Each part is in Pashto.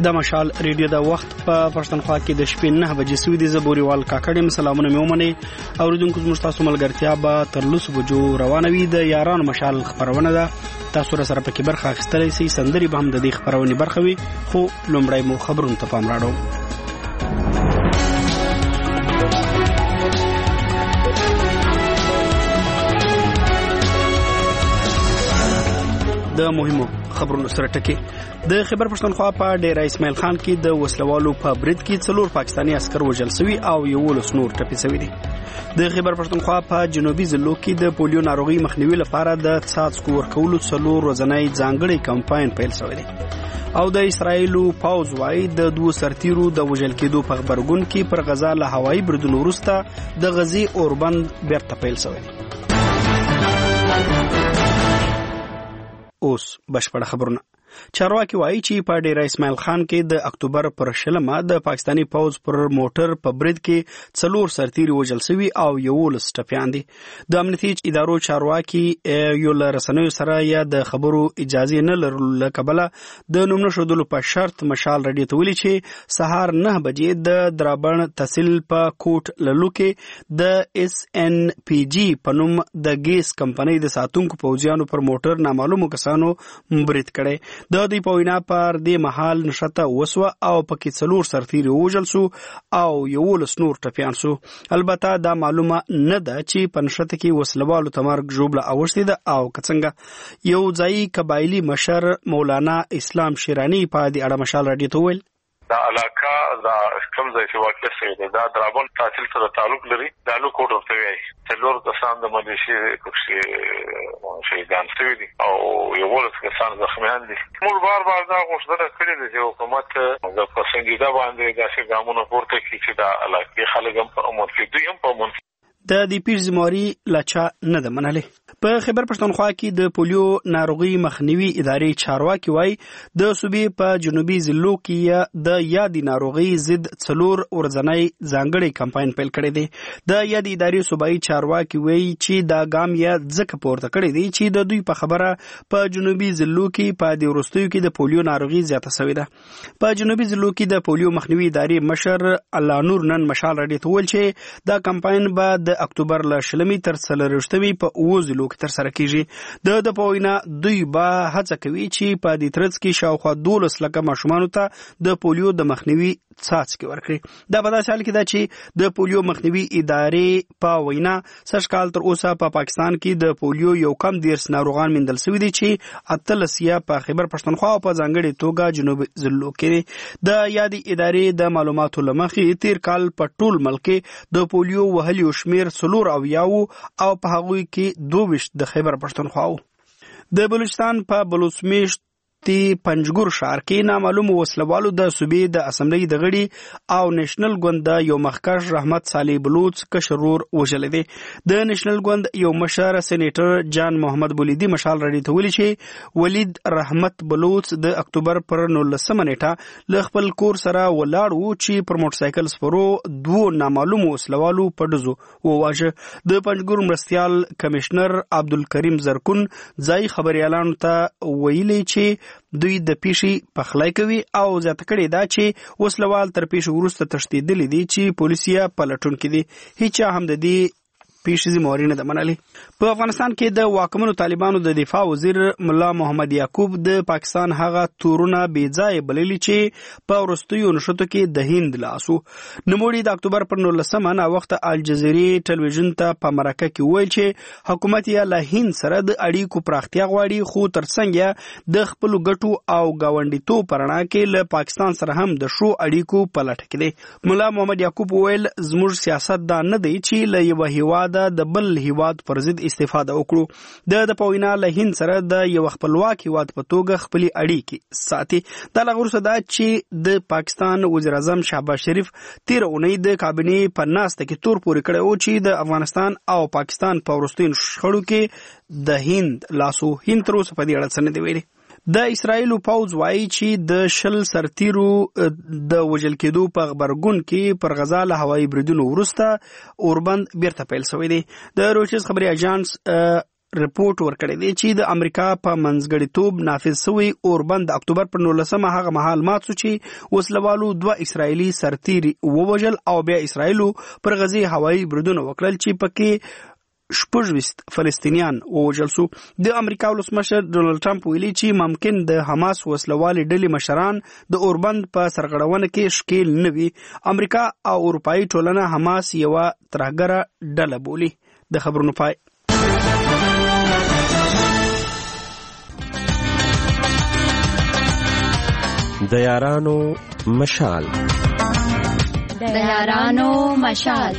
د مشال ریډیو د وخت په پښتونخوا کې د شپې 9 بجې سوي د زبوريوال کاکړم سلامونه مې ومني اوریدونکو زموږ تاسو ملګرتیا به تر 10 بجو روانه وي د یاران مشال خبرونه ده تاسو سره پکې برخه اخیستلای شئ سندري به هم د دې خبرونه برخه وي خو لومړی مو خبرونه ته پام راړو د مهمو خبرونو سره ټکی د خیبر پښتونخوا په ډیره اسماعیل خان کې د وسلوالو په برید کې 4 پاکستانی عسكر وژل شوي او 11 نور ټپي شوي دي د خیبر پښتونخوا په جنوبي ضلعو کې د پولیو ناروغي مخنیوي لپاره د څاڅکو ورکولو 4 ورځنی ځانګړی کمپاین پیل شوی دی او د اسرایلو پاوز وايي د 2 سرتیرو د وژل کېدو په خبرګون کې پر غزا له هوایي بریدونو وروسته د غزي اوربند بیرته پیل شوی دی اوس بشپړ خبرونه چارواکي وایي چې په ډیره اسماعیل خان کې د اکتوبر پر 10 د پاکستانی پوز پر موټر په برید کې 4 سرتیري وژل شوي او 11 ټپيان دي د امنیتي ادارو چارواکي یو لرسنوي سره یا د خبرو اجازه نه لرلو کبله د نوم نشودلو په شرط مشال رډي ته ویلي چې سهار 9 بجې د درابن تحصیل په کوټ للو کې د SNPG په نوم د ګیس کمپنۍ د ساتونکو پوځیانو پر موټر نامعلومو کسانو برید کړي د دوی په وینا پر دې محل نشته وسوه او پکې 4 سرتیري وژل شو او 11 نور ټپيان شو البته دا معلومه نه ده چې په نشته کې وسلوالو تمرګ جوړه اوښتي ده او کڅنګه یو ځای قبایلی مشر مولانا اسلام شیرانی په دې اړه مشال راډیو ته ویل دا علاقه دا کوم ځای چې واقع شوی دی دا درابن تحصیل سره تعلق لري دا لو کوټ ورته وایي څلور کسان د ملیشي کوم شهیدان شوي دي او 11 کسان زخمیان دي موږ بار دا غوښتنه کړې ده چې حکومت د پسندیده باندې داسې ګامونه پورته کړي چې دا علاقې خلک هم په امن کې دوی هم په امن د دې پیر زموري لچا نه ده منلې په خیبر پښتونخوا کې د پولیو ناروغي مخنیوي ادارې چارواکي وایي د صوبې په جنوبي ضلعو کې د یادې ناروغي ضد 4 ورځنی ځانګړی کمپاین پیل کړی دی د یادې ادارې صوبایي چارواکي وایي چې دا ګام یې ځکه پورته کړی دی چې د دوی په خبره په جنوبي ضلعو کې په دې وروستیو کې د پولیو ناروغي زیاته شوې ده په جنوبي ضلعو کې د پولیو مخنیوي ادارې مشر الله نور نن مشال راډیو ته ویل چې دا کمپاین به د اکتوبر ل 20 تر 30 په 9 ضلعو تر سره کیږي د پوینا دوی به هڅه کوي چې په دې ترڅ کې شاوخوا 12 لکه ماشومان ته د پولیو د مخنیوي څاڅکي ورکړي دا په داسې حال کې ده چې د پولیو مخنیوي ادارې په وینا سږکال تر اوسه په پاکستان کې د پولیو یو کم 10 ناروغان موندل شوي دي چې اتلسیا په خیبر پښتونخوا په ځانګړي توګه جنوب ضلعو کې د یادې ادارې د معلوماتو لمخې تیر کال په ټول ملک د پولیو وهلي شمیر 4 او په هغوی کې 22 د خیبر پښتونخوا د بلوچستان په بلوچمیشت پنجګور ښار کې نامعلوم وسلوالو د صوبې د اسمبلی د غړي او نېشنل ګوند یو مخکښ رحمت صالح بلوچ کشرور وژل دي د نېشنل ګوند یو مشر سېنیټر جان محمد بولیدي مشال راډیو ته ویلي چې ولید رحمت بلوچ د اکتوبر پر 19 نیټه ل خپل کور سره ولاړ و چې پر موټر سایکل سپرو 2 نامعلوم وسلوالو په دزو وواژه د پنجګور مرستيال کمشنر عبدالکریم زرکون ځای خبريالانو ته ویلي چې دوی د پیشي پخلای کوي او زیاته کړي دا چې وسلوال تر پیش وروسته تشدیدلی دي چې پولیسیا پلټون کې دي هیڅ هم د دې پیشي مورینه د منالي په افغانستان کې د واکمنو طالبانو د دفاع وزیر مولا محمد یعقوب د پاکستان هغه تورونه بې ځای بللي چې په ورستیو نشټو کې د هند لاسو نوموړي د اکتوبر پر 19 نه وخت الجزیرې ټلویزیون ته په مرکه کې ویل چې حکومت یې له هند سره د اړیکو پراختیا غواړي خو ترڅنګ د خپل ګټو او گاونډیتوب پرنا کې له پاکستان سره هم د شو اړیکو په لټه کې دي مولا محمد یعقوب ویل زموږ سیاست دا نه دی چې له یو هیواد د بل هیواد پر ضد استفاده وکړو د پوینا له هند سره د یو خپلواک هیواد په توګه خپل اړیکې ساتي د لغورسه دا چې د پاکستان وزیر اعظم شهباز شریف تیر اونۍ د کابینې په ناسته کې تور پورې کړی و چې د افغانستان او پاکستان په وروستیو شخړو کې د هند لاسو هند تر اوسه په دې اړه څه نه دی ویلي د اسرایلو پوز وایي چې د 10 سرتیرو د وژل کېدو په خبرګون کې پر غزا له هوایي بریدونو وروسته اوربند بیرته پیل شوی دی د رویټرز خبري اژانس رپورټ ورکړی دی چې د امریکا په منځګړیتوب نافذ شوی اوربند د اکتوبر پر 19 هغه مهال مات شو چې وسلوالو 2 اسرایلی سرتیري ووژل او بیا اسرایلو پر غزي هوایي بریدونه وکړل چې پکې 26 فلسطینیان ووژل شو. د امریکا ولسمشر ډونالد ټرمپ ویلي چې ممکن د حماس وسلوالې ډلې مشران د اوربند په سرغړونه کې ښکیل نه وي. امریکا او اروپایي ټولنه حماس یوه ترهګره ډله بولي. د خبرونو پای. د یارانو مشال. د یارانو مشال.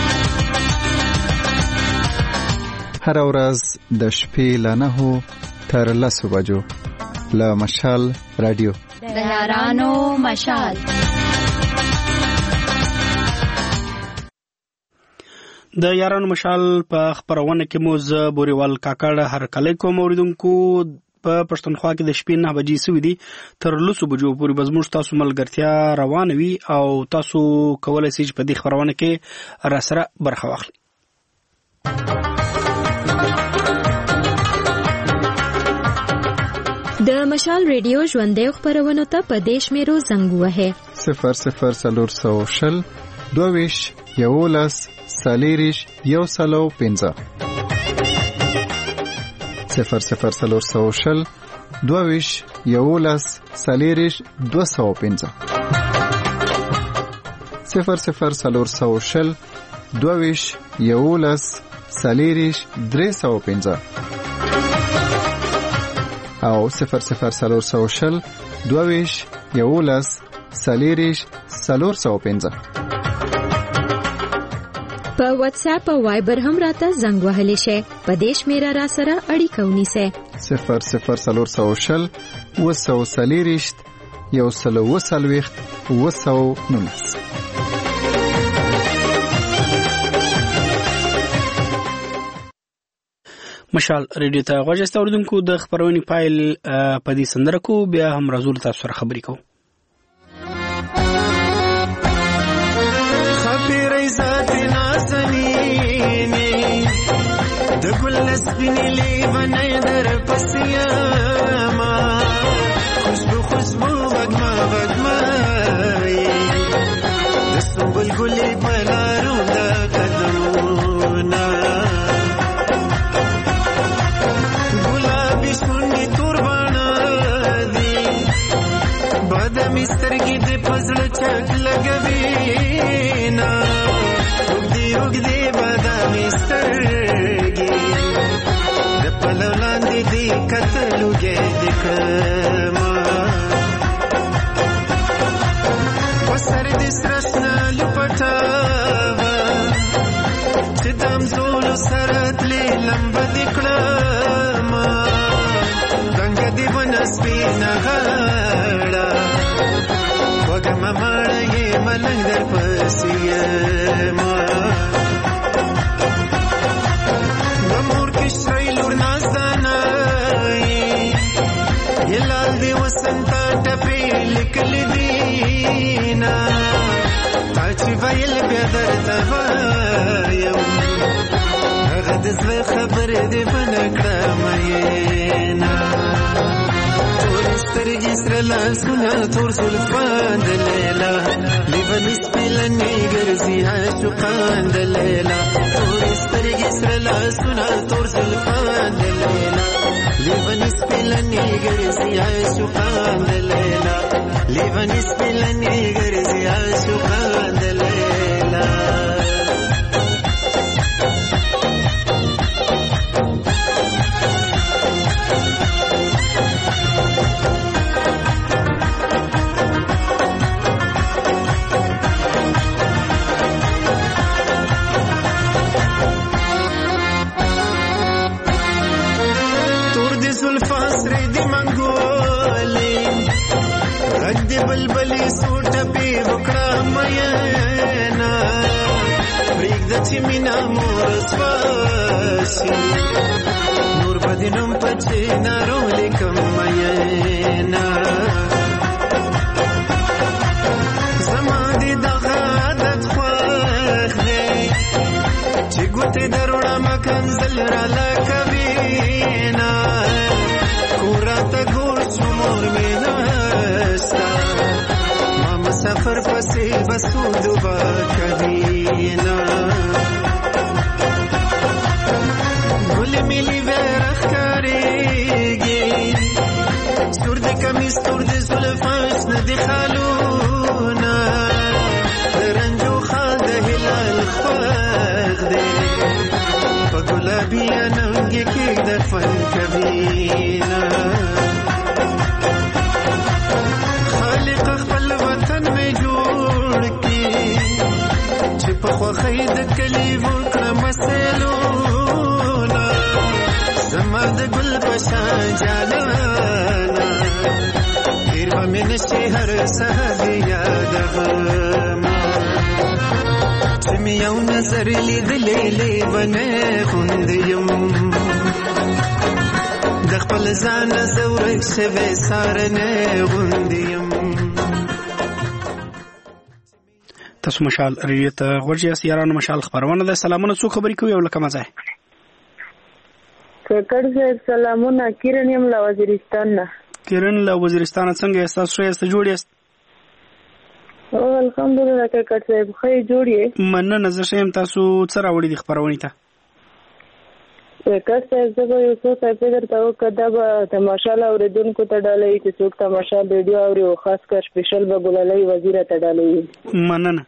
هر ورځ د شپې له 9 تر 10 بجو له مشال رادیو. د یارانو مشال. د یارانو مشال په خبرونه کې مو ز بوريوال کاکړ هر کله کوم اوریدونکو په پښتونخوا کې د شپې 9 بجې سوي دي تر 10 بجو پورې بزموږ تاسو ملګرتیا روان وي او تاسو کولای شئ په دې خبرونه کې را سره برخه واخلئ. د مشال ریډیو ژوندۍ خبرونه ته په دیش میرو زنګ وهه 00 22 11 سالیریش یو سلو 15 00 22 11 سالیریش 215 00 22 11 سالیریش 315 او 00 22 11 سالیریش 415. په واتس اپ او وایبر هم راته زنګ وهلی شي. په دیش میرا را سره اړیکه ونیسه 00 وسو سالیریش یو سلو وسلويخت وسو نونس. مشال ریډیو ته غوښتل اوریدونکو د خبرونې فایل په دې سندره کو بیا هم رازول تاسو سره خبرې کوو. خبرې ذات نازنینې د ګل سپینې لیوانې در پسیما خوشبو وګما د سنبل ګلې په لارو د قدمونه سترګې دې پزړه چک لګوي نا وګدي بادامي سترګې د پلو لاندې دې کتلوګې دې کما وسر دې سرشنا لپټاوا چې دم زول سره تلې لمب دې کړما څنګه دې ونسپینا وګما مړې ملنګ در پسې ما د مور کې شای لور نازدانه یلال دی وسنت ټپې لیکل دینا چې ویل بیا درته وایم هغه د زړه خبرې دې بنکړه مې نه سترګې سره لاسونه تور زلفان د لیلا لیونی سپیلنې ګرځي عاشقان د لیلا تور سترګې سره لاسونه تور زلفان د لیلا لیونی سپیلنې ګرځي عاشقان د لیلا لیونی سپیلنې ګرځي عاشقان د لیلا بلبلی سوټ په وکړه مې نه پریک د چې مینا مور سپاسي نور بدینم پچې نارو لیکم مې نه زما دې دغه عادت خوښ دی چې ګوتې دروړه مکنزل را لکوي سفر پسې بسو دوبا کوینا ګل ملي ورخ کارېږي سور د کمیس تور د زلفاش نه د خالونا رنجو خال د هلال خوږ دی په ګلابي اننګ کې د فن کوینا خالق خپل وطن می جوړ کی چې په خوخې د کلی وکړه مسلونا زما د ګل پشا جانانا پیر به مې نشي هر سحر یادوما چې مې یو نظر لیدلې لیونی خوند یم د خپل ځان زه ورک شوی سارنی غوند یم. تاسو مشال ریډیو ته غوږ یاست. یارانو مشال خبرونه ده. سلامونه. څوک خبرې کوي او لکه مزه کړ صاحب سلامونه. کیرن یم له وزیرستان نه. کیرن له وزیرستان څنګه یاست؟ تاسو ښه جوړ یاست؟ او الحمدلله کړ صاحب ښه جوړ یې. مننه. زه ښه یم. تاسو څه راوړي د خبرونې ته؟ کړ صاحب زه به یو څه فکر ته وکړم دا به تماشا اوریدونکو ته ډالۍ چې څوک تماشا ریډیو اوري او خاص کر سپیشل به ګلالۍ وزیر ته ډالۍ. مننه.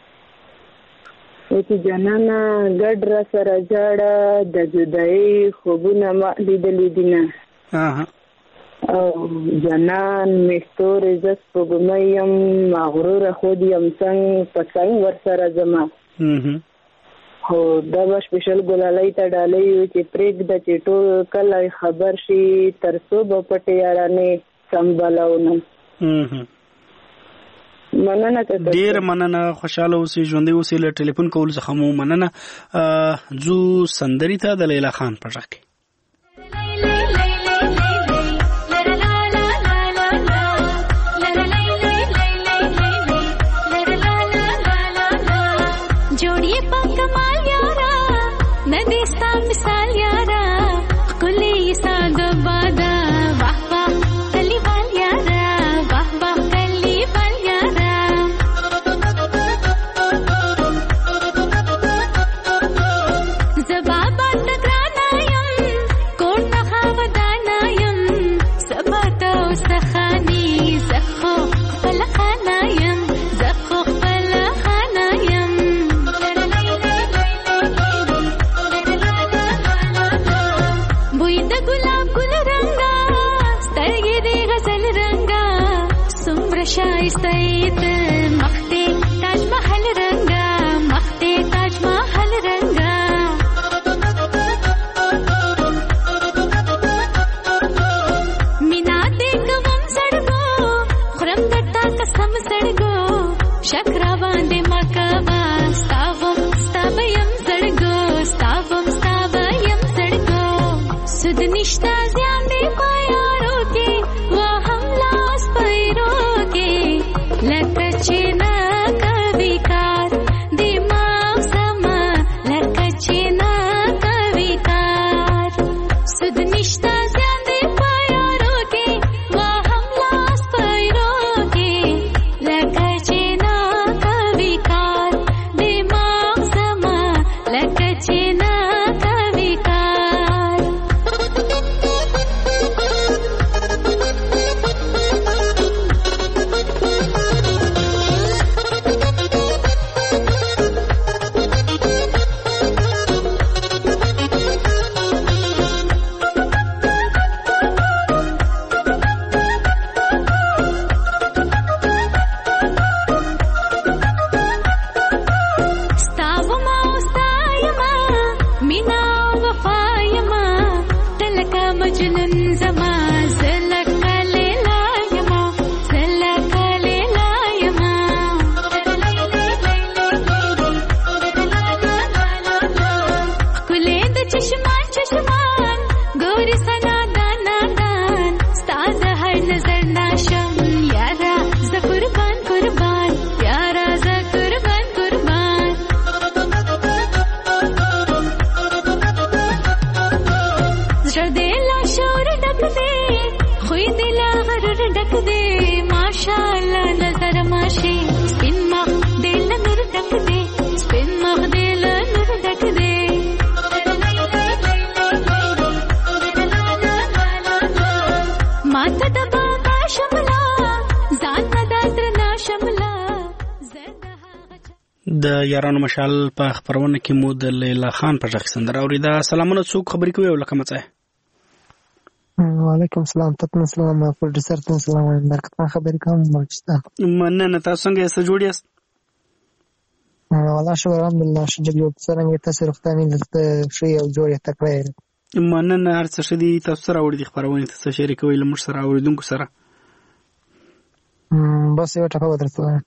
چې جانانه ګډ را سره جاړه د جدایي خوبونه ما لیدلې دي نه او جانان مستور عزت پګمیم مغرور خود یم څنګ په څنګ ور سره زما هو دا به سپیشل ګلالۍ ته ډالۍ چې پرېږده چې ټول کله خبر شي تر څو به پټې یارانې سمبالونه. مننه ډیر مننه. خوشاله اوسئ، ژوندۍ اوسئ. له ټلیفون کول څخه مو مننه. زو سندري ته د لیلا خان په ژغ کې د یارانو مشال په خبرونه کې مو د لیلا خان په ځخ سندره اوریدا. سلامونه، څوک خبرې کوي ولکه مڅه؟ وعلیکم السلام. تاسو سلام پروډوسر ته سلام درکته خبرې کوم ماچتا. مننه، تاسو څنګه یې جوړ یاست؟ والله شکر الحمدلله. شجر یو څنګه تاسو روغتاني دلته شي او جوړ تکړه. مننه، هر څه شدي تاسو سره اوریدي خبرونه تاسو شریکوي لمر سره اوریدونکو سره. بس یو ټکو درته.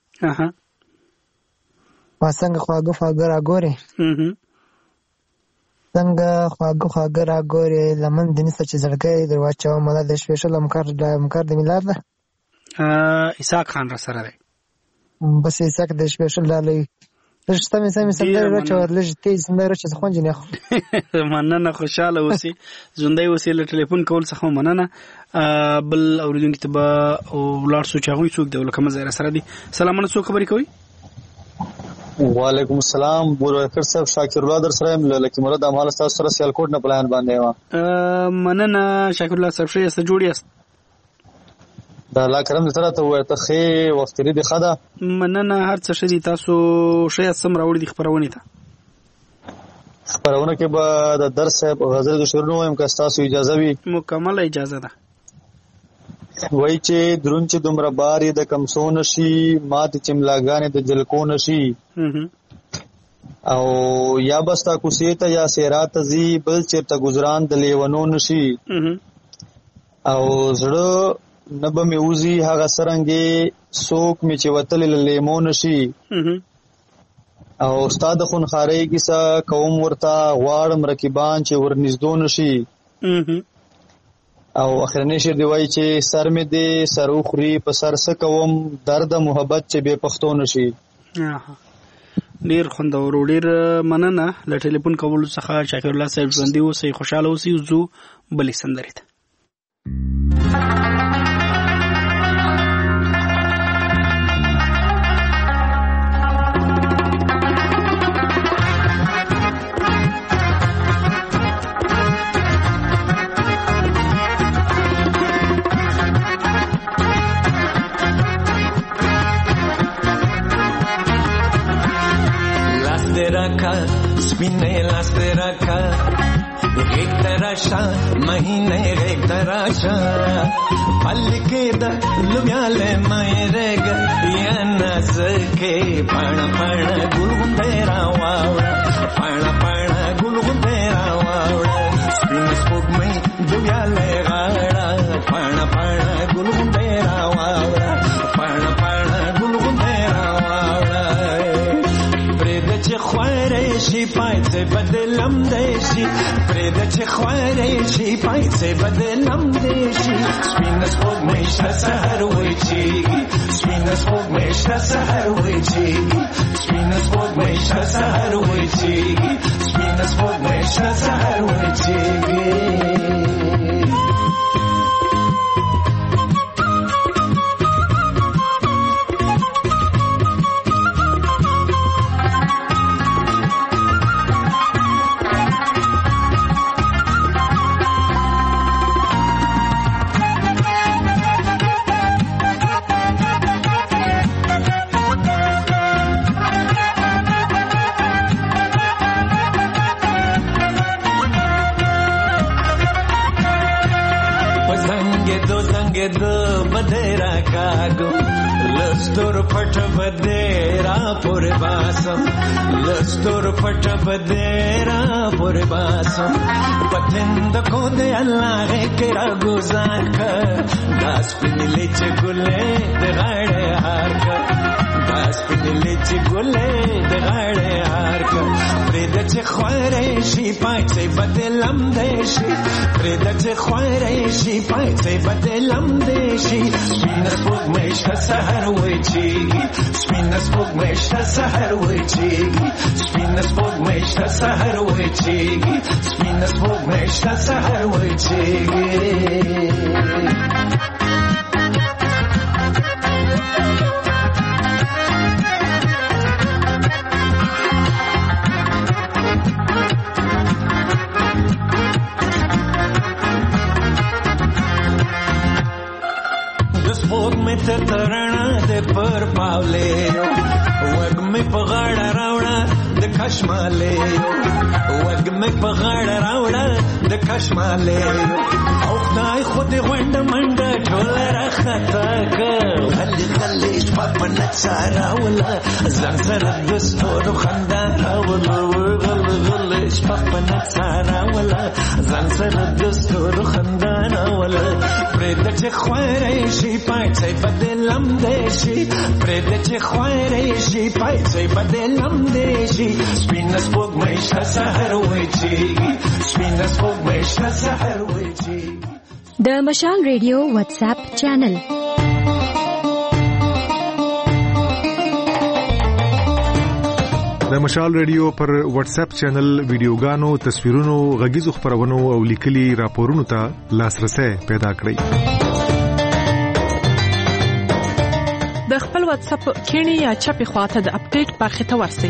څنګه خواږه راګوري څنګه خواږه راګوري لمن د نسه چې زړګي درواچو مله د سپیشل امکار د میلاد ده اسحاق خان را سره دی. بس اسحاق د سپیشل دالي رښتا مې سمې سندره راچور لږ تیز سندره چې خوند نه خو مننه، خوشاله اوسې، ژوندۍ اوسې. له ټلیفون کول څخه مننه. بل اوریدونکو ته به ولار سوچ هغوی څوک دی ولکه مزه سره دی. سلامونه، څوک خبرې کوي؟ وعلیکم السلام. بورکر صاحب شاکر الله در سره لکه مراد اعمال تاسو سره سیالکوټ نه پلان باندې و. مننه شاکر الله صاحب، شه څه جوړ یاست؟ دا الله کرم دې ته ورته خې وخت لري خدا. مننه، هر څه شدي تاسو شه سم راوړي د خبرونه ته. خبرونه کې به د درس صاحب غزل د شروع وایم که تاسو اجازه وي. مکمل اجازه ده. وای چې درون چې دومره باري د کمسون شي مات چملاګانې د جلکون شي او یا بستا کوسیته یا سیرات زی بل چیرته گزاران د لیونون شي او زړه نبه میوزي هغه سرنګي سوک می چې وتل لیمون شي او استاد خون خاري کیسه قوم ورتا غواړم رکیبان چې ورنږدون شي او اخرنی شعر دی وای چې سر می دی سروخري په سر سکوم درد محبت چې به پښتو نشي. ډیر خوندور، ډیر مننه. له ټلیفون کول څخه شاکر الله صاحب ژوندۍ اوسئ، خوشاله اوسئ. زو بلې سندرې ته स्पिने लास्ते रखा एक तराशा महीने एक तराशा पल के द लुम्याले मयरेग या नज़के पाना पाना गुलगुंदेरा वावड़ा पाना पाना गुलगुंदेरा वावड़ा स्पिने स्पोक में दुयाले गाड़ा पाना पाना गुलगुंदेरा वावड़ा पाना पाना गुलगुंदेरा वावड़ा प्रेद चे ख्वारे شي پایته بدلم دیشي پرېده چې خوارې شي پایته بدلم دیشي سپینه سپوږمۍ شته سحر وچیږي سپینه سپوږمۍ شته سحر وچیږي سپینه سپوږمۍ شته سحر وچیږي سپینه سپوږمۍ شته سحر وچیږي. بدera kago lustur phat badera pur basam lustur phat badera pur basam patind ko de allah ke raguzan ka das pinle che gulle de gade har ka das pinle che gulle de gade har ka preda che khware shi paitse badelam deshi preda che khware shi paitse badelam deshi spina spugmei shta sahar wechigi spina spugmei shta sahar wechigi spina spugmei shta sahar wechigi spina spugmei shta sahar wechigi. Te tarana de per Paulero وګمې په غاړه راوړه د کشمالې وګمې په غاړه راوړه د کشمالې او خدای خو دې غونډه منډه ټوله راخطا کړ غلي غلي شپه په نڅا راوړه ځان سره د ستورو خندا راوړه غلي غلي شپه په نڅا راوړه ځان سره د ستورو خندا راوړه پرېږده چې خوارې شي پایڅې بدلم دې شي پرېږده چې خوارې شي پایڅې بدلم دې شي سپینه سپوږمۍ شته سحر وچیږي سپینه سپوږمۍ شته سحر وچیږي. د مشال ریډیو واتس اپ چینل د مشال ریډیو پر واتس اپ چینل ویډیوګانو، تصویرونو، غږیزو خبرونو او لیکلي راپورونو ته لاسرسي پیدا کړئ. د خپل واتس اپ کینی یا چپی خواته د اپډیټ برخه ته ورسئ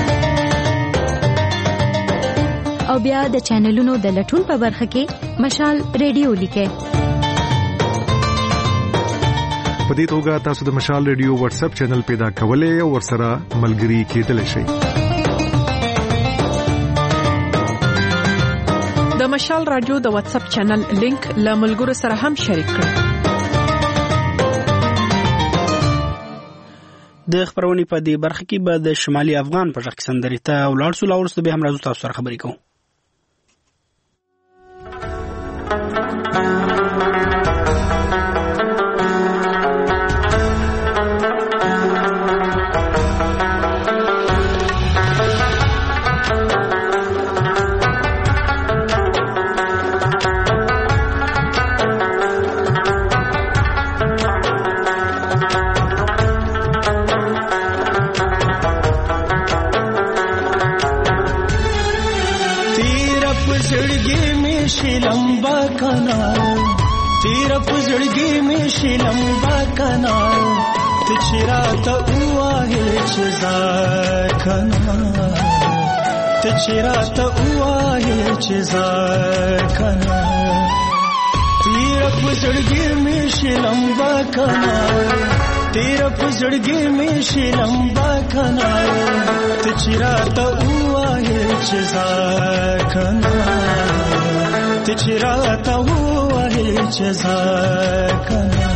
او بیا د چینلونو د لټون په برخه کې مشال ریډیو لیکئ. په دې توګه تاسو د مشال ریډیو واتس اپ چینل پیدا کولای او ورسره ملګري کېدلی شئ. د مشال رادیو د واتس اپ چینل لینک له ملګرو سره هم شریک کړئ. د خبرونې په دې برخه کې به د شمالي افغان په ځخ سندري ته ولاړ سو لاورسته به هم راځو تاسو سره خبرې کوو. लंबा कनाल तेरा पुजड़गी में शी लंबा कनाल तिचरा तो हुआ है चिजार कनाल तिचरा तो हुआ है चिजार कनाल तेरा पुजड़गी में शी लंबा कनाल तेरा पुजड़गी में शी लंबा कनाल तिचरा तो हुआ है चिजार कनाल तिचराता हुआ है जज़ा कना.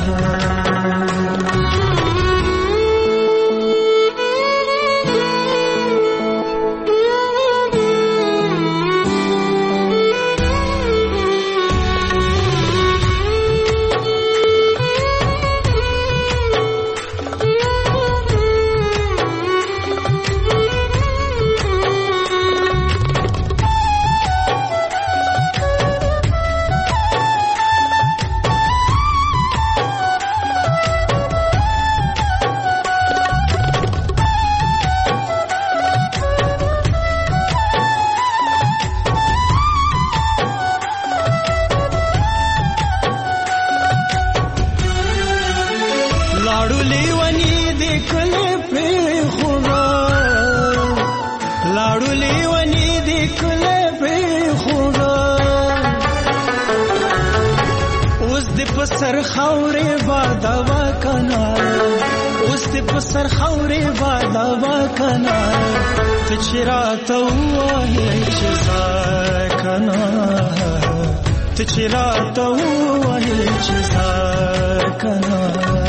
सर खौरे बादावा कना उस सर खौरे बादावा कना तिचरा तो हुआ है चिजा कना तिचरा तो हुआ है चिजा कना.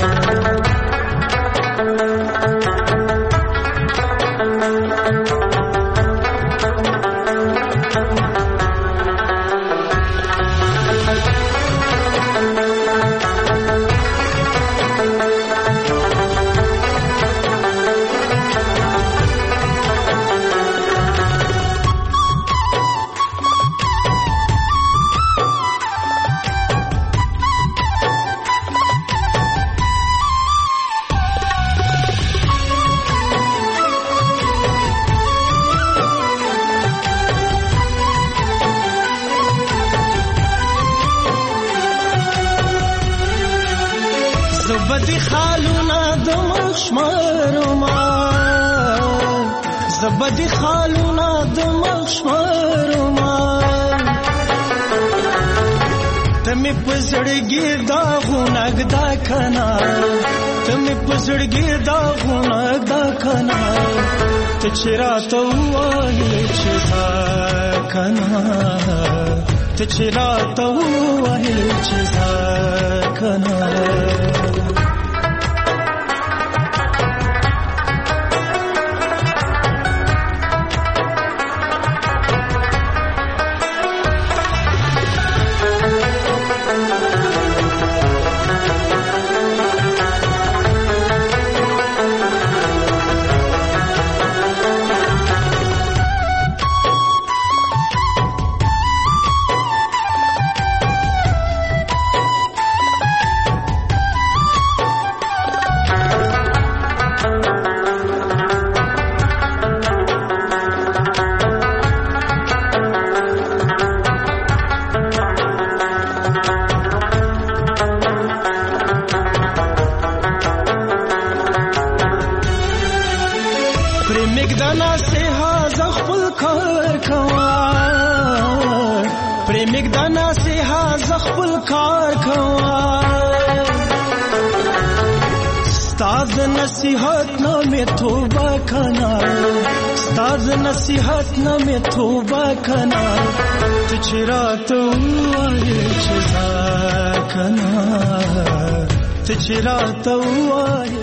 زبدي خالونا دمخ شمرما زبدي خالونا دمخ شمرما تمې پزړګي دا غونګ دا کنا تمې پزړګي دا غونګ دا کنا ته چیرته وایې چې دا کنا ته چیرته وایې چې دا کنا नसीहत न में तोबा कना स्ताज नसीहत न में तोबा कना तुझरा तो आए चेजा कना तुझरा तो आए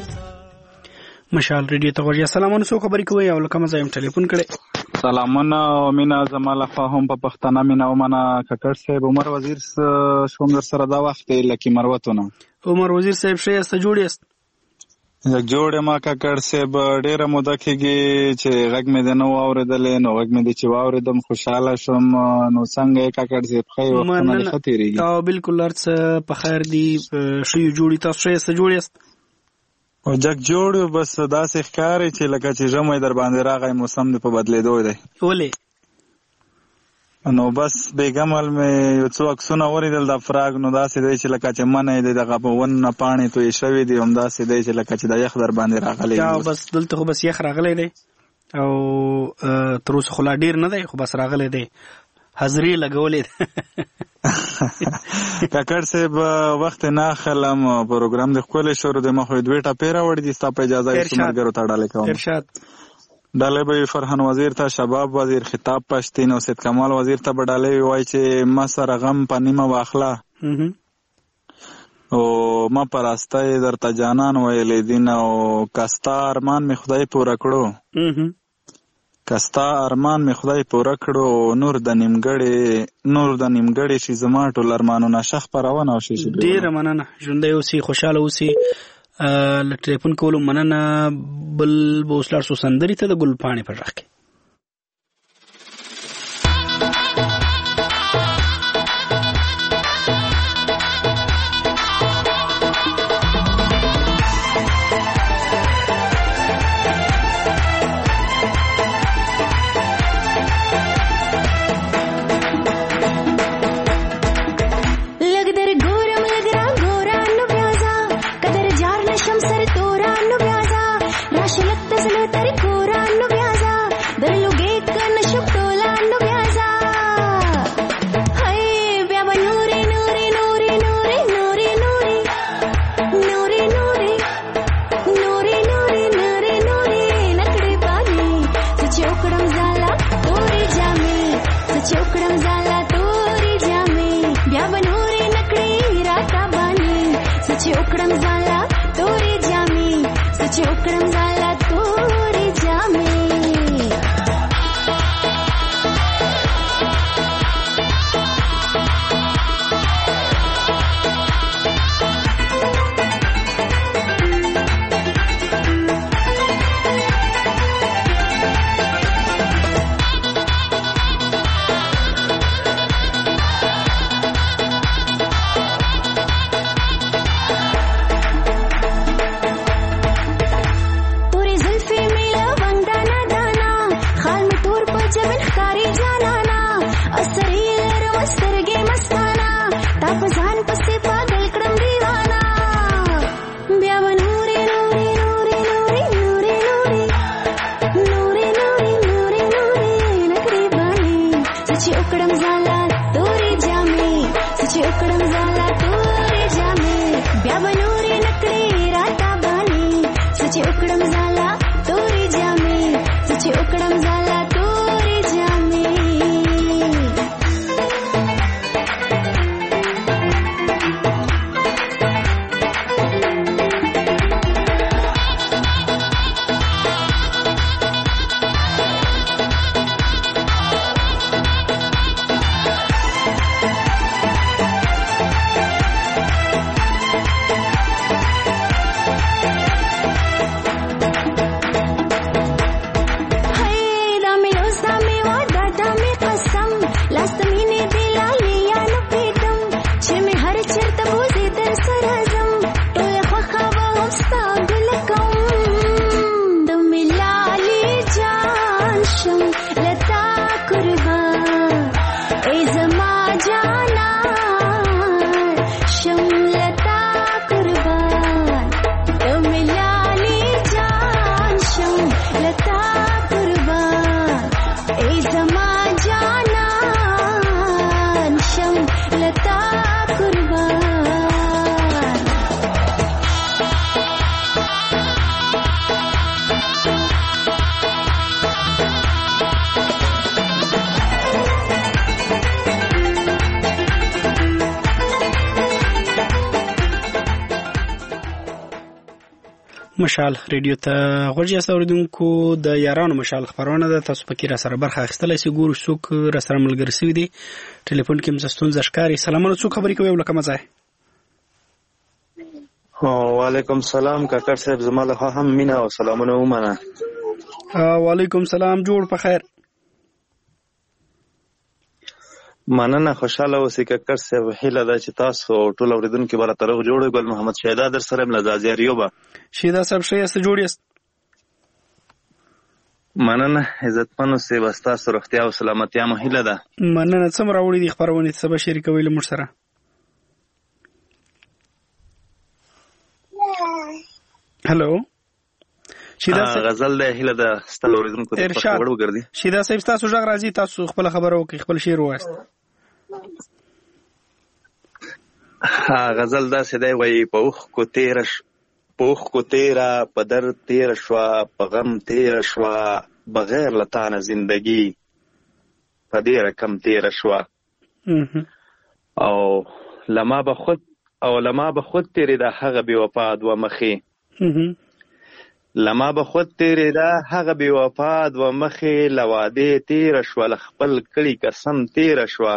مشال ریډیو ته وریا سلامونه سو خبرې کوي او لکه مزایم ټلیفون کړي سلامونه مینا زماله فهم په پښتنه مینا ومنه ککړ صاحب عمر وزیر شوم در سره دا وخت لکه مروتونه عمر وزیر صاحب شه است جوړیست یک جوړه ما ککړ صاحب ډیره موده کېږي چې غږ مې د نو اوریدلې نو غږ مې د چې واوریدم خوشاله شوم نو څنګه ککړ صاحب خیر وخت نه خطرېږي او بالکل ارڅ په خیر دی شی جوړی تاسو شه است جوړیست او جګ جوړ بس داسې ښکاري چې لکه چې ژمې در باندې راغی موسم د په بدلېدو دی ولې نو بس بیګمل مې یو څو عکسونه ولیدل د فراغ نو داسې دی چې لکه چې منې دی دغه په ونه پاڼې توی شوي دي همداسې دی چې لکه چې د یخ در باندې راغلی یا بس دلته خو بس یخ راغلی دی او تر اوسه خو لا ډېر نه دی خو بس راغلی دی حاضري لګولې کاکړ صاحب وخت نه خلم پروګرام د خپل شروع د مخې دوه ټاپې راوړې دي ستاسو په اجازه یې سمګرو ته ډالې کوم ارشاد ډالې به فرحان وزیر ته شباب وزیر خطاب پښتين او سید کمال وزیر ته ډالې وای چې ما سره غم پنیمه واخلا او ما پراسته درته جانان ویلې دین او کستا ارمان می خدای پوره کړو کستا ارمان می خدای پوره کړو نور د نیمګړې شي زما ټول ارمانونه شخ پرونه او شي ډیر مننه ژوندۍ اوسې خوشاله اوسې ټلیفون کولو مننه بل بوسلار سو سندري ته د ګل پاڼې پر راکې زالا تورې جامې بیا به نورې نکړې راته باندې څه چې وکړم زالا تورې جامې څه چې وکړم زالا تورې جامې مشال ریډیو ته غوږی اوریدونکو د یارانو مشال خبرونه ده تاسو پکې را سره برخه اخیستلای شئ ګورو څوک را سره ملګری شوی دی ټلیفون کې مستون ځشکاری سلامونه څوک خبرې کوي ولکه مزه وعلیکم سلام کاکړ صاحب زماله هم مینا او سلامونه ومنه وعلیکم سلام جوړ په خیر مننه خوشاله اوسئ کاکړ صاحب هیله ده چې تاسو ټول اوریدونکو بل طرف جوړ ګل محمد شهدا در سره ملازم ریوبا شهدا صاحب شایسته جوړ یاست مننه عزتمنو سي واستا سرختیا او سلامتیا مو هیله ده مننه څومره وړي دي خبرونه سبا شریکوي له مر سره هلو شیدا غزل ده هیله ده ستاسو اوریدونکو ته خبر وګرځي شیدا صاحب تاسو ژغ راځي تاسو خپل خبرو کې خپل شعر وایست غزل ده سیدای وای پوخ کو تیرا پدر تیر شوا پغم تیر شوا بغیر لتانه زندگی پدیر کم تیر شوا او لما به خود تیری ده هغه بی وفا دو مخی لما به خود تیری ده هغه بی وفا دو مخی لواده تیر شوا لخپل کلی قسم تیر شوا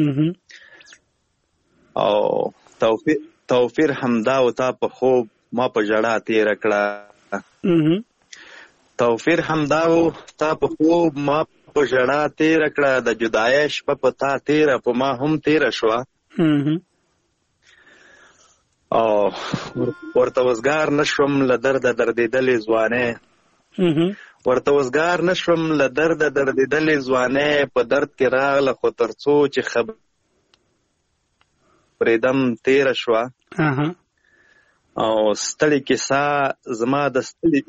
او توفیر حمدا او تا په خوب ما په جړه تیر کړه توفیر حمدا او تا په خوب ما په جړه تیر کړه د جدای شپه په تا تیر په ما هم تیر شو او ورته وزګار نشم ل درد دردېدلې ځوانه ورته وزګار نشم ل درد دردېدلې ځوانه په درد کې راغله خو ترڅو چې پریدم تیر شو او ستړی کیسه زما د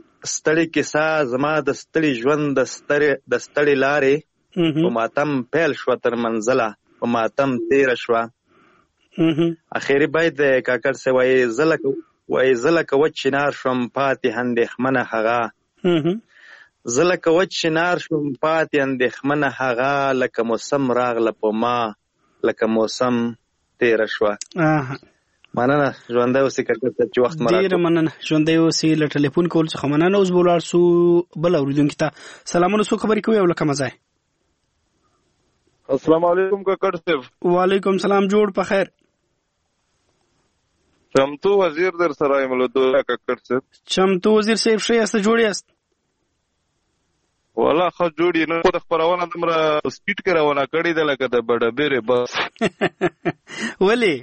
ستړی ژوند د ستړی لارې په ماتم پیل شو تر منزله په ماتم تیر شو اخیری باید کاکړ سه وای زلک وچ نار شم پاتې اندېښمنه هغه زلک وچ نار شم پاتې اندېښمنه هغه لکه موسم راغله په ما لکه موسم تیر شو مننه ژوندۍ اوسې کاکړ چې وخت مرا ډیر مننه ژوندۍ اوسې له ټلیفون کول څخه مننه اوس بولار سو بل اوریدونکو ته سلامونه سو خبرې کوي ولکه مزه السلام علیکم کاکړ صاحب وعلیکم سلام جوړ په خیر چمتو وزیر در سره یم له دوه کاکړ صاحب چمتو وزیر صاحب شایسته جوړ یاست والله خو جوړی نه خو د خبرونه دمره سپیډ کې روانه کړی ده لکه د بډه بیره بس ولی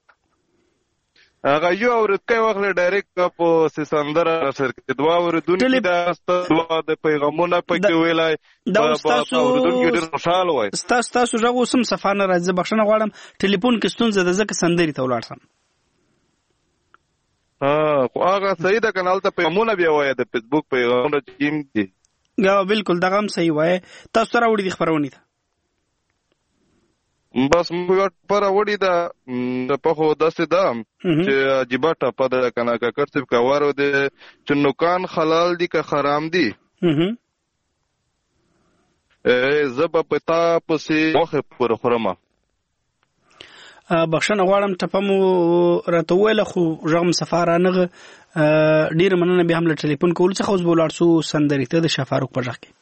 هغه یو ورته وخت ډایرکټ په سندر سر کې دوا ورودونکو دا دوا د پیغامونه پکې ویلای دا ورودونکو ډیر خوشاله وای تاسو ژغو سم صفانه راځي بخښنه غواړم ټلیفون کې ستونزه ده ځکه سندري ته ولاړ سم خو هغه صحیح ده کنه البته پیغامونه بیا وای د فیسبوک پیغامونه ټیم دي یا بالکل دغه هم صحیح وای تاسو را وړي د خبرونه ته بس موږ پر وړي دا په خو داسې ده چې عجیب ټاپه ده کنه کاکړ صاحب کوارو دي چې نوکان حلال دي که حرام دي زبا پتا پسې وخه پر خرمه بخښنه غواړم ټپه مو راته وویله خو غږ م صفا رانغه ډېره مننه بیا هم له ټلیفون کولو څخه اوس به ولاړ سو سندرې ته د شاه فاروق په غږ کې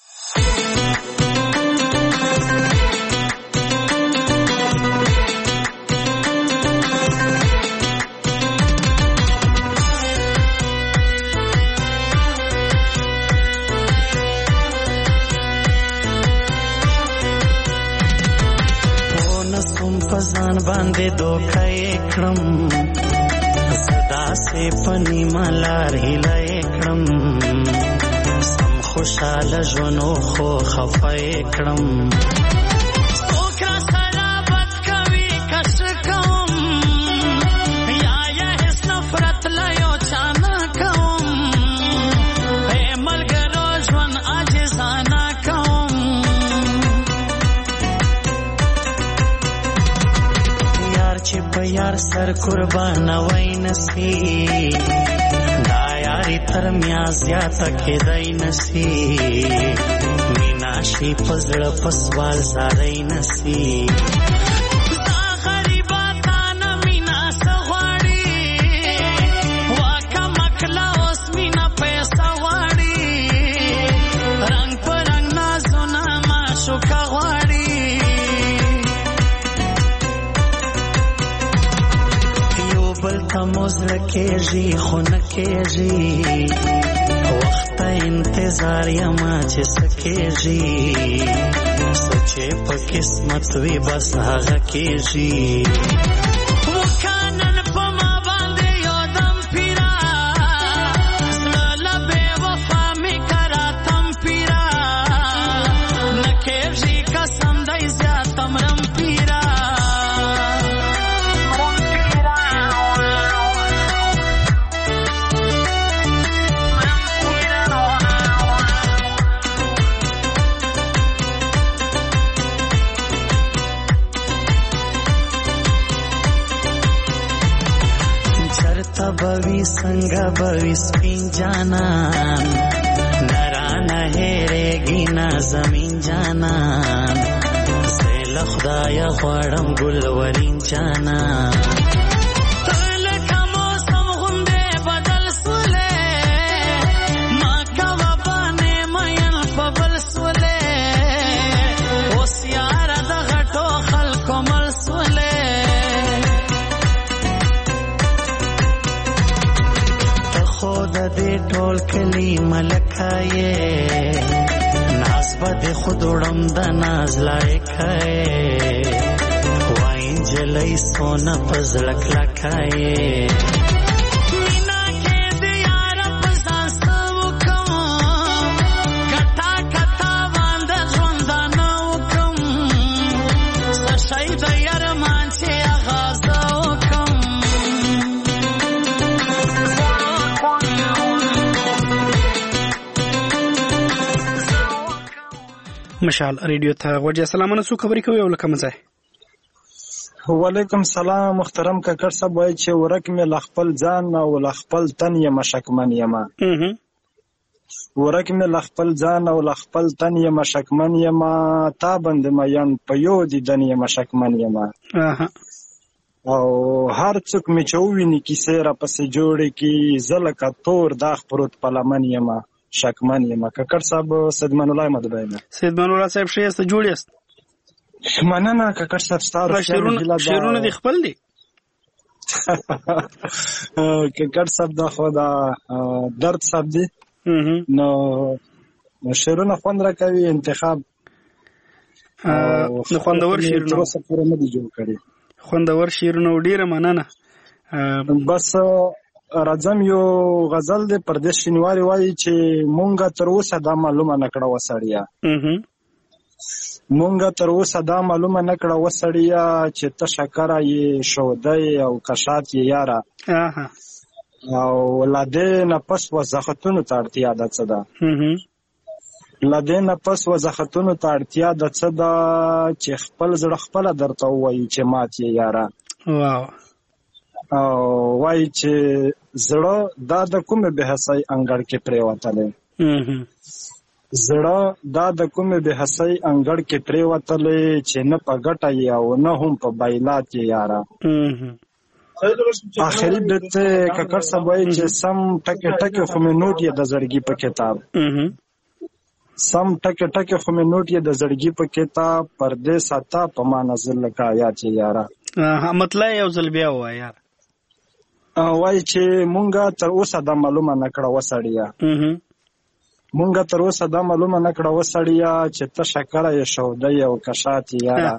پزان باندې دوکه کړم صدا سه پنی ملار هله کړم سم خوشاله ژوندو خو خفای کړم اوکرا سره بد کوي کس کوم یا هیڅ نفرت لا یو چانا کوم اے ملګرو ژوند عاجزانه کوم چې په یار سر قربان وای نسی دا یاري تر میا زیاته کېدای نسی مینا شي پزړه پسوال زارای نسی دا غریبا تانا مینا سغواړي واکه مکلا اوس مینا پیسې غواړي رنگ پر رنگ نازونه ما شوکا غواړي موزل کېږي خو نه کېږي وخت انتظار یما چې سکېږي سچې په قسمت وي بس هغه کېږي وکانن په ما باندې یو دم پیرا زړه بې وفا مې کرا تم پیرا نه کېږي قسم دی زیاتم رم پیرا بوی څنګه بوی سپین جانان نرانه هېرېږي نه زمین جانان زه له خدایه غواړم ګلورین جانان ته لکه موسم غوندې بدل سولې ما کوه بانې مین په بل سولې اوس یاره د غټو خلکو مل سولې خود دې ټول کلی ملکایې ناز به خود وړم د ناز لایکایې وای جلای سونه پزړه کلکایې مینا کې دې یار پزان سو کوم کټا کټا باندې ژوند نه وکم سشای د یار مان چې آغاز وکم مشال ریډیو ته غوږی سلامونه سو خبرې کوي او لکه مزه وعلیکم سلام محترم کاکړ صاحب وای چې ورک مې لخپل ځان او لخپل تن یم شکمن یم ورک مې لخپل ځان او لخپل تن یم شکمن یم تا بند مېن په یو دي دن یم شکمن یم او هر څوک مې چوویني کیسه را پسې جوړې کی زلکه تور داغ پروت پلمن یم شکمن یم کاکړ صاحب سیدمان الله احمد باینا سیدمان الله صاحب شه است جوړ است مننه کاکړ صاحب ستاسو شعرونه دي خپل دي کاکړ صاحب دا خو دا درد صاحب دي نو شعرونه خوند راکوي انتخاب نو خوندور شعرونه تاسو پوره نه دي جوړ کړی خوندور شعرونه ډیره مننه بس راځم یو غزل د پردیس شینواری وایي چې مونږه تر اوسه دا معلومه نکړه وسړیا مونږه تر اوسه دا معلومه نکړه وسړیا چې ته شکر یې شودای او کشات یې یاره او ولادې نه پس وزختونو ته اړتیا ده څه ده لدې نه پس وضاحتونو ته اړتیا د څه ده چې خپل زړه خپله درته ووایي چې مات یې یاره. او وایي چې زړه دا د کومې بېحسۍ انګړ کې پرېوتلی، زړه دا د کومې بېحسۍ انګړ کې پرېوتلی چې نه په ګټه یې او نه هم په بایلات یې یاره. آخري بیت ککړ صاحب وایي چې سم ټکې ټکې خو مې نوټ یې د زړګي په کتاب، سم ټکې ټکې خو مې نوټ یې د زړګي په کتاب، پردې ساته په ما نظر لکه آیات یې یاره. مطلع یو ځل بیا ووایه یاره. وایي چې مونږه تر اوسه دا معلومه نه کړه وسړیه، مونږه تر اوسه دا معلومه نه کړه وسړیه چې ته شکره یې شودی او کشات یې یاره.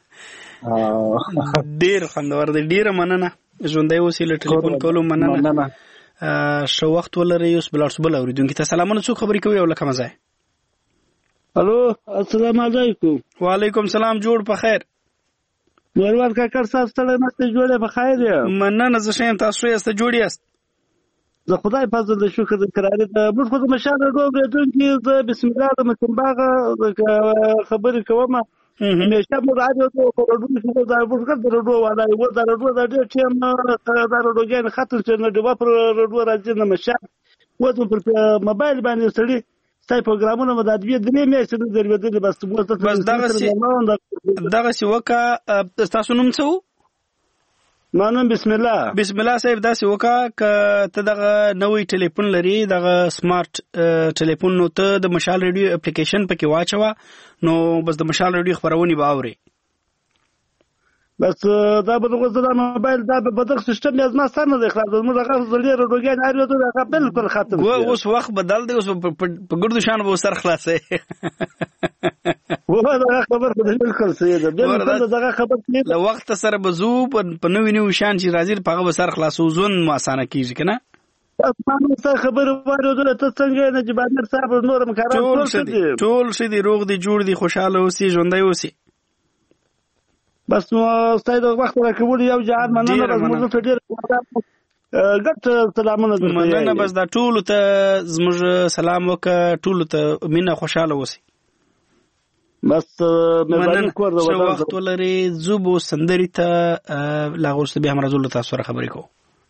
ډېر خوندور دی، ډېره مننه. ژوندی اوسې، له ټلیفون کولو مننه. ښه وخت ولرئ. اوس بل اورېدونکي ته سلامونه. څوک خبرې کوي او له کومه ځای؟ الو، السلام علیکم. وعلیکم سلام. جوړ په خیر. نورور کاکړ صاحب ستړی مست جوړې په خیر یم. مننه. زه ښه یم، تاسو ښه یاست؟ جوړ یاست؟ د خدای فضل د شکر د کراري د موږ خو د مشال راډیو اورېدونکي زه بسم الله د متنباغه خبرې کوم. همیشه موږ راډیو ته په راډیو کې د ورګر د راډیو والا یو د راډیو د ډېر ټیم د راډیوګان خاطر چې نه ډوب پر راډیو راځي نه مشال وته پر موبایل باندې سړي ستای پروګرامونه مدادوی درې میاشتې د دروازې بس دغه سی وکا. تاسو نوم څه و؟ مانم بسم الله. بسم الله صاحب داسې وکا ک ته دغه نوې ټلیفون لري، دغه سمارټ ټلیفون، نو ته د مشال ریډیو اپلیکیشن پکې واچوه، نو بس د مشال ریډیو خبرونه به اوري. بس دا به دغه د موبایل دا به بدل سیستم یې ما سره نه خلاص موږ هغه زړې راډیوګان اړیو ته هغه بالکل ختم. اوس وخت بدل دی، اوس په ګردو شان به سر خلاصې. واه دا خبر بالکل صحیح ده. بالکل دا خبر له وخت سره به زو په نوې شان چې راځي په هغه سر خلاصو ځون مو اسانه کیږي کنه. ما څه خبر واره ته څنګه نه جبانر صاحب نورم کاران ټول شي دي، روغ دي، جوړ دي، خوشاله اوسي، ژوندۍ اوسي. بس نو ستای د وخت راکول یو جهان مننه. بس موږ ته ډیر ګټ سلامونه درته. مننه. بس دا ټول ته زموږ سلام وکړه، ټول ته مینه، خوشاله اوسئ. بس مهرباني کور د وخت ولري. زوبو سندري ته لاغوست به هم رسول تاسو سره خبرې کوو.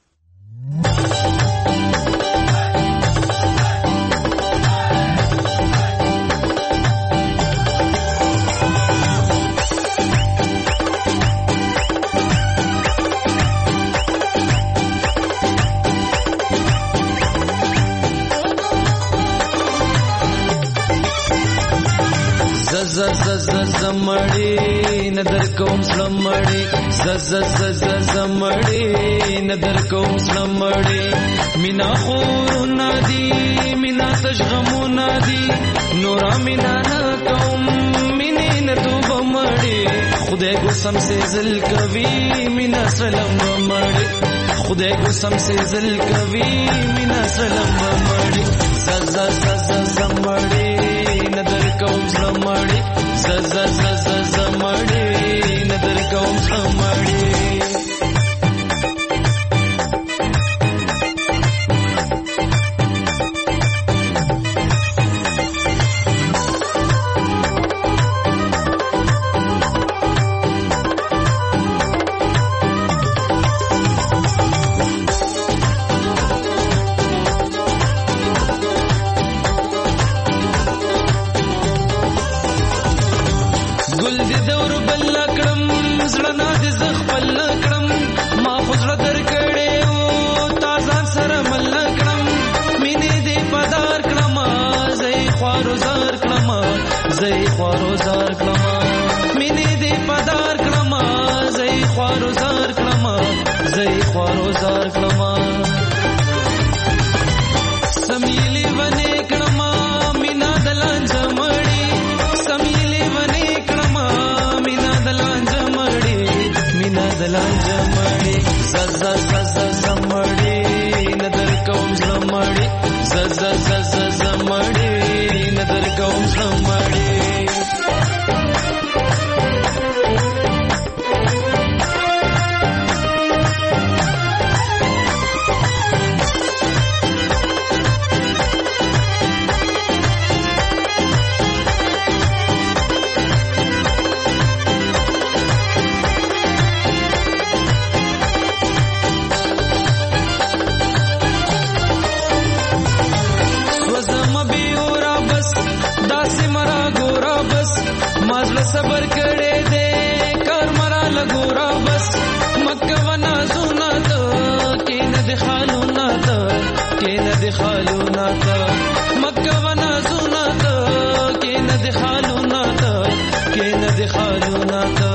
زمړی ندر کوم سلمړی زمړی ندر کوم سلمړی مینا خور نادي مینا تشغمو نادي نورا مینا کوم مینې نتوب مړی خدای کو سم سے زل کوي مینا سلام مړی خدای کو سم سے زل کوي مینا سلام مړی زمړی ندر کوم سلمړی زمړی ندر کوم سلمړی. صبر کړې دې کار مرا لګورا بس مکه ونا زونه ته کې نه د خالونه ته کې نه د خالونه ته مکه ونا زونه ته کې نه د خالونه ته کې نه د خالونه ته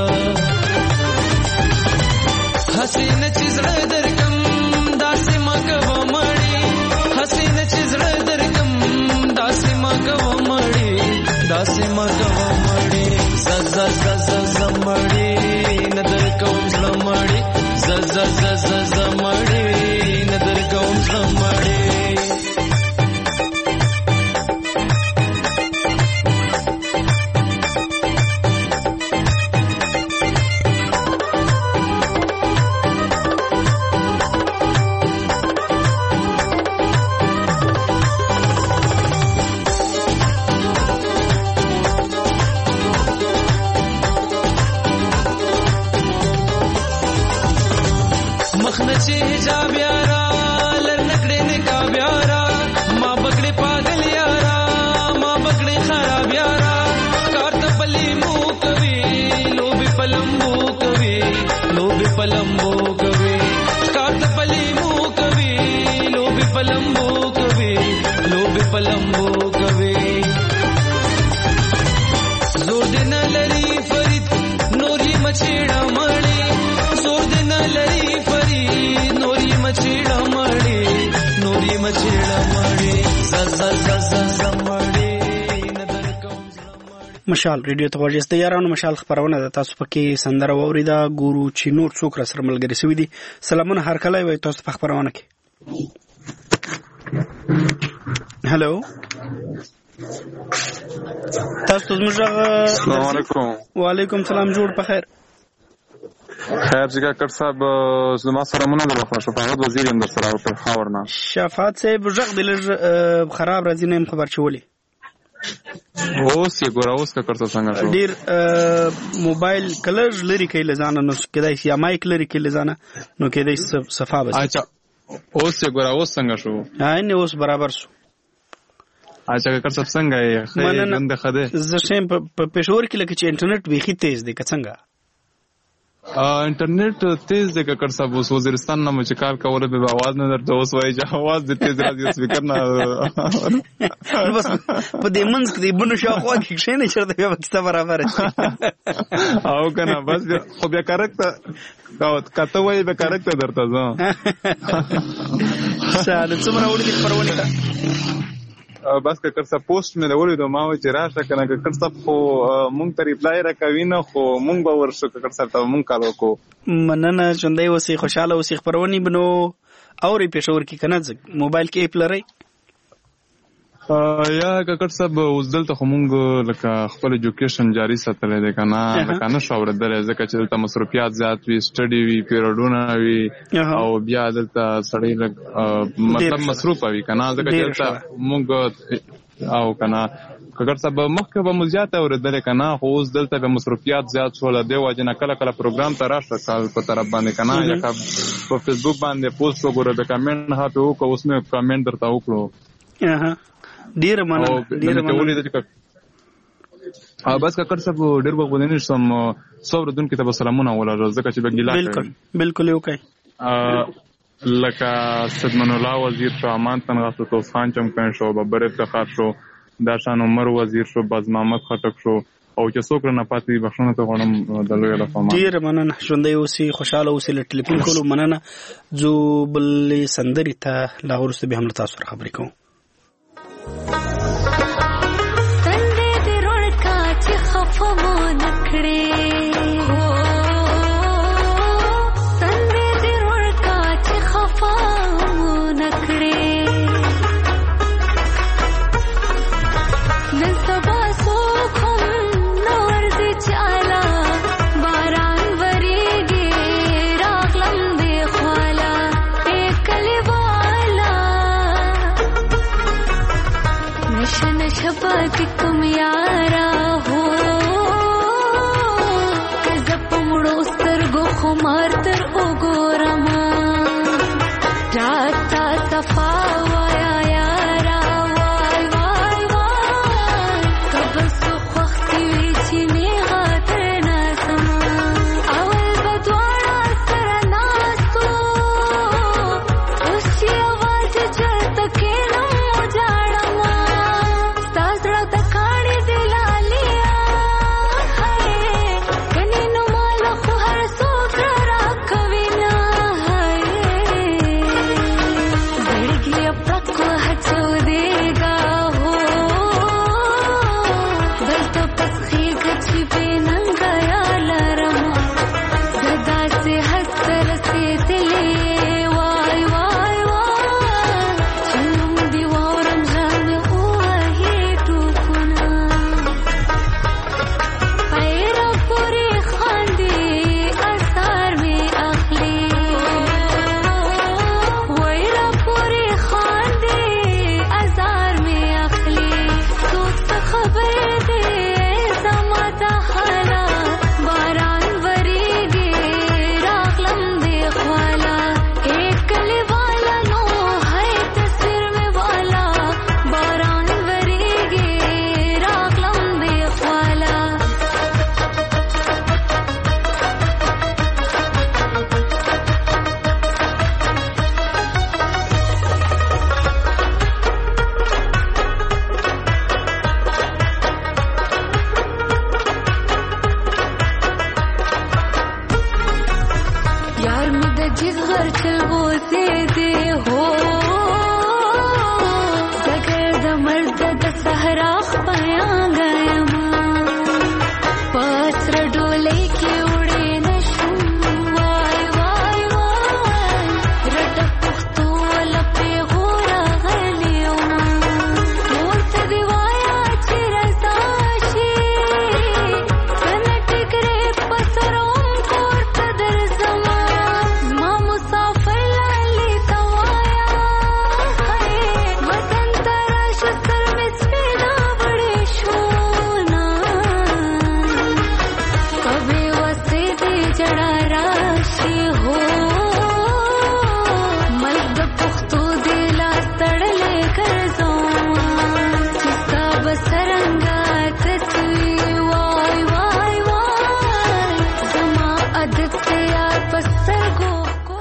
حسین چیز درکم داسې مکه و مړی حسین چیز درکم داسې مکه و مړی داسې مکه و مړی ز مړی ندر کوم زړه مړی ز مړی ندر کوم زړه مړی مشال ریډیو ته ورجسته یارانو مشال خبرونه د تاسو پکې سندره ووریده ګورو چې نور څوک را سره ملګری سوي دي سلامونه هر کله وي تاسو په خبرونه کې هالو تاسو زموږ السلام علیکم وعلیکم سلام جوړ په خیر خیر جګه کټ صاحب زما سره مونږ د شفاعت وزیر هم در سره په خاورنا شفاعت صاحب ژغ د لږ خراب راځي نه خبر چولې اوس یې ګور اوس کا کړته څنګه شو ډیر موبایل کلر لري کې لزانه نو کېدای شي مایک لري کې لزانه نو کېدای صفه بس اچھا اوس یې ګور اوس څنګه شو نه اوس برابر شو اچھا کړ څه څنګه یې خند خده زه شم په پېښور کې لکه چې انټرنیټ ویخي تیز دی که څنګه انټرنیټ تیز دی که کړ صاحب اوس وزیرستان نه مچ کار کوله به आवाज نه درته اوس وای چې आवाज دې تیز راځي سپیکر نه بس په دې منځ کې بنو شو خو کې شنه چرته بیا کیسه برابر او کنه بس خو بیا کارکته کاته وای به کارکته درته ځه ساده څومره وړي پرونی تا بس که کړه پوسټ مې ولیدو ما و چې راشه کنه که کړه خو مونږ ته ریپلای راکوي نه خو مونږ به ورشو که کړه ته مونږ کال وکړو مننه ژوندۍ اوسې خوشاله اوسې خبرونې بنو اورې پېښور کې کنه موبایل کې اپ لرئ یا ککړ صاحب اوس دلته خو مونږ لکه خپل ایجوکیشن جاری ساتلې ده کنه لکه نه شو ورته ځکه چې دلته مصروفیات زیات وي سټډي وي پیریډونه وي او بیا دلته سړی مطلب مصروف وي کنه ځکه چې دلته مونږ او کنه ککړ صاحب مخکې به مزيات ورته کنه خو اوس دلته به مصروفیات زیات شول دی واجنه کله کله پروګرام ته راشه کال په طرف باندې کنه یا په فیسبوک باندې پوسټ وګوره به کمنټ هاته وکړو اوس مې کمنټ درته وکړو ډیر مننه بس ککړ صاحب ډیر وګورئ سم څور دن کې ته سلامونه ولاړ ځکه چې بګیلا بالکل یو کوي لکه سدمن الله وزیر شو امان تنغاسو توس خان چمکان شو ببر افتخار شو داشان عمر وزیر شو باز محمد خټک شو او چې څوک نه پاتې بخښنه ته غواړم د لوی لفما ډیر مننه ژوندۍ اوسې خوشاله اوسې له ټلیفون کولو مننه جو بل سندري ته لاهور ست به هم تاسو سره خبرې کوم سندې دې روړکا چې خفو نکړې سندې دې روړکا چې خفو نکړې نن سبا سوخم نور دې چالا باران ورېږي راغلم دې خوالا کلی والا نشن شپات کوم یارا هو پر چلغوزې دې هو زګر د مرد د صحرا خپیان غیما پسر ډولې کې وړې نشم وای وای وای رټ پختو لپې غورا غلیو مور ته دی وایا چې رضا شي څنګه ټکرې پسروم کور ته درځما ما مسافر لالی ته وایا وطن ته راشه سر مې سپېدا وړې شو نه کبې وسې دې جړا راشي هو ملک د پښتو دې لاس تړلې ګرځوما چې ستا به څرنګه تسوي وای وای وای زما ادب ته یار په سترګو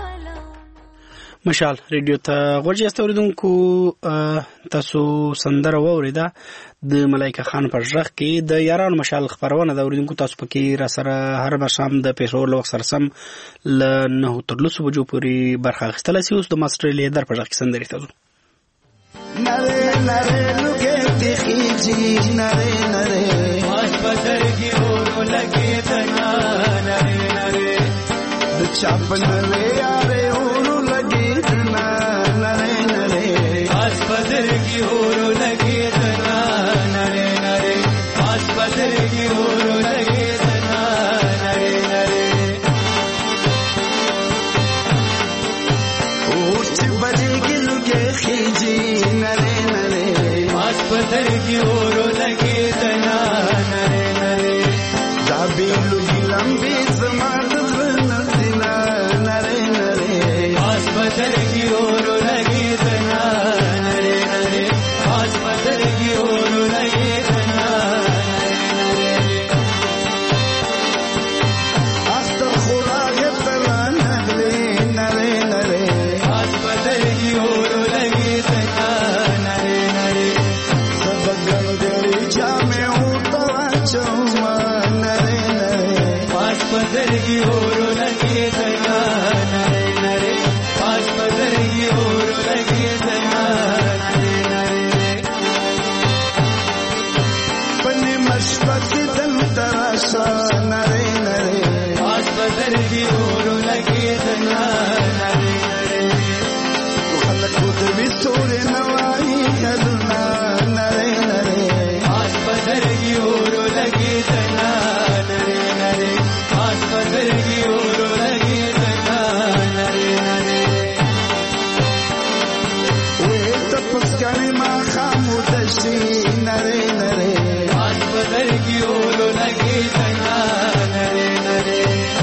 مشال ریډیو ته غوږ یاست اوریدونکو تاسو سندره واوریده د ملایکه خان په ژغ کې د یارانو مشال خبرونه د اوریدونکو تاسو پکې را سره هر مشام د پیښور له وخت سره سم ل 9 تر 10 بجو پورې برخه اخیستل شي. اوس د ماستر لیدر په ژغ کې سندرې تاسو نره نره لوګې تخیجی نره نره واش بدر کی اور لگے تنا نره نره د چاپن له یاره اور لگے تنا نره نره واش بدر کی اور لگے تنا نره نره واش بدر کی اور لگے تنا نره نره اور چې بدر کی لوګې خیجی نره نره واش بدر کی اور لگے تنا نره نره دا بیلو لمبي زمان نزنا نره نره واش بدر کی اور لگے تنا نره نره واش بدر کی اور لگے تنا نره نره استغفر تلا نغلی نره نره واش بدر کی اور لگے تنا نره نره سبق گندری جامع ہوتا چوما نره نره واش بدر کی اور لگے تنا نره نره واش بدر کی اور لگے تنا نره نره پنی مشبت دل تراشا نره نره واش بدر کی اور لگے تنا نره نره خلق خود بھی سور نوائی کرنا نره نره واش بدر کی اور لگے تنا نره نره واش بدر کی اور لگے تنا نره نره وې تپس کړي ما خاموشي نره نره واش بدر کی اور لگے تنا نره نره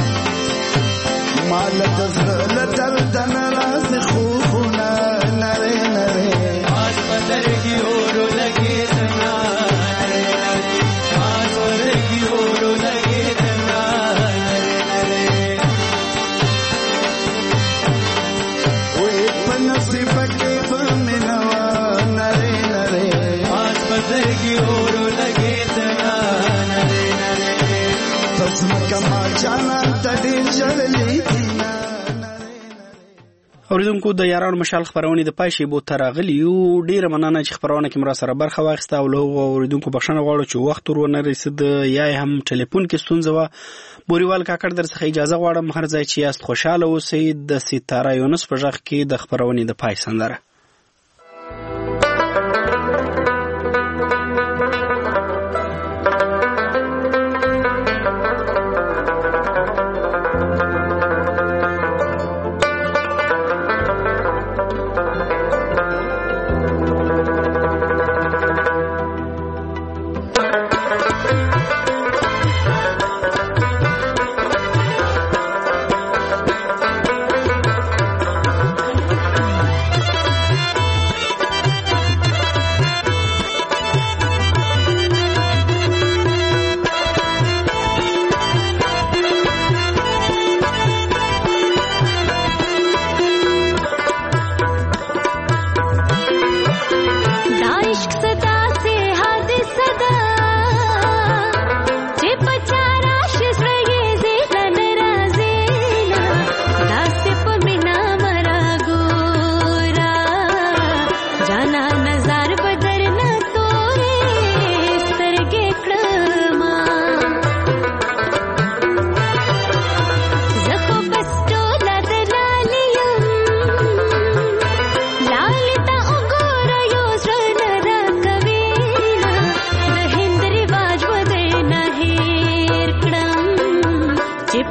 مال دزل درد ناراض خوفنا نره نره واش بدر کی اور لگے تنا نره نره واش بدر کی اور لگے تنا نره نره وې پنصیب کې بمنوا نره نره واش بدر کی اور لگے تنا نره نره تسم کما جانا تدې جړلې اوریدونکو د یارانو مشال خبرونه د پای بو ترغلی یو ډیره مننه چې خبرونه کې مرا سره برخه واخیسته او له اوریدونکو بخښنه غواړو چې وخت ورونه رسید یا هم ټلیفون کې ستونزه و بوريوال کاکړ در څخه اجازه غواړم هر ځای چې یاست خوشاله اوسئ د ستاره یونس په ژغ کې د خبرونه د پای سندره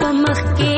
په مخ کې